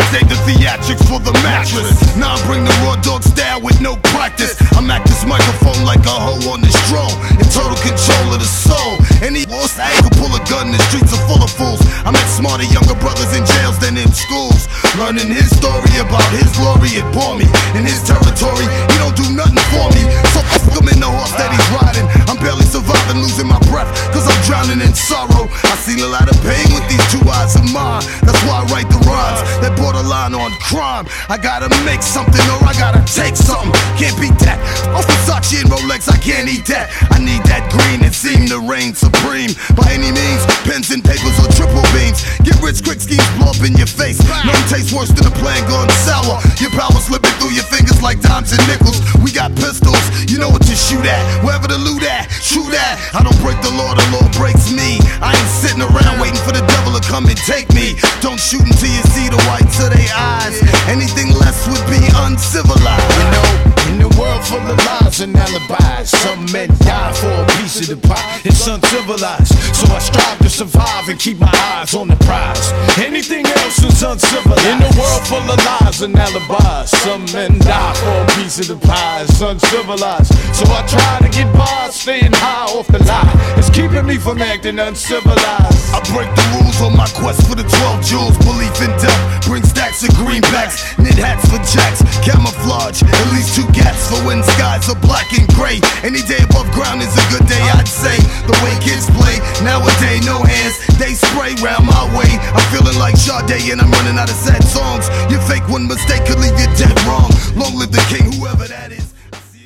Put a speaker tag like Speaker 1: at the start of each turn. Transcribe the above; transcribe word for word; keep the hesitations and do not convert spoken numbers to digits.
Speaker 1: save the theatrics for the mattress. Now I bring the raw dog style with no practice. I'm at this microphone like a hoe on this drone, in total control of the soul. Any lost I could pull a gun, the streets are full of fools. I met smarter younger brothers in jails than in schools, learning his story about his glory. It bore me in his territory, he don't do nothing for me. So fuck him in the horse that he's riding. I'm barely surviving, losing my breath, cause I'm drowning in sorrow. I seen a lot of pain with these two eyes of mine. That's why I write the rhymes that borderline on crime. I gotta make something or I gotta take something. Can't beat that. Off Versace and Rolex, I can't eat that. I need that green, it seemed to reign supreme. By any means, pens and papers or triple beams. Get rich quick schemes blow up in your face. Nothing tastes worse than a plan gone sour. Your power slipping through your fingers like dimes and nickels. We got pistols, you know what to shoot at. Wherever the loot at, shoot at. I don't break the law, the law breaks me. I ain't sitting around waiting for the devil to come and take me. Don't shoot until you see the whites of their eyes. Anything less would be uncivilized.
Speaker 2: You know, in a world full of lies and alibis, some men die for a piece of the pie. It's uncivilized, so I strive to survive and keep my eyes on the prize. Anything else is uncivilized. In a world full of lies and alibis, some men die for a piece of the pie. It's uncivilized, so I try to get by, staying high off the lie. It's keeping me from acting uncivilized.
Speaker 1: I break the rules on my quest for the twelve jewels. Belief in death, bring stacks of greenbacks, knit hats for jacks, camouflage, at least two gats for when skies are black and gray. Any day above ground is a good day, I'd say. The way kids play nowadays, no hands, they spray round my way. I'm feeling like Sade and I'm running out of sad songs. Your fake one mistake could leave you dead wrong. Long live the king, whoever that is.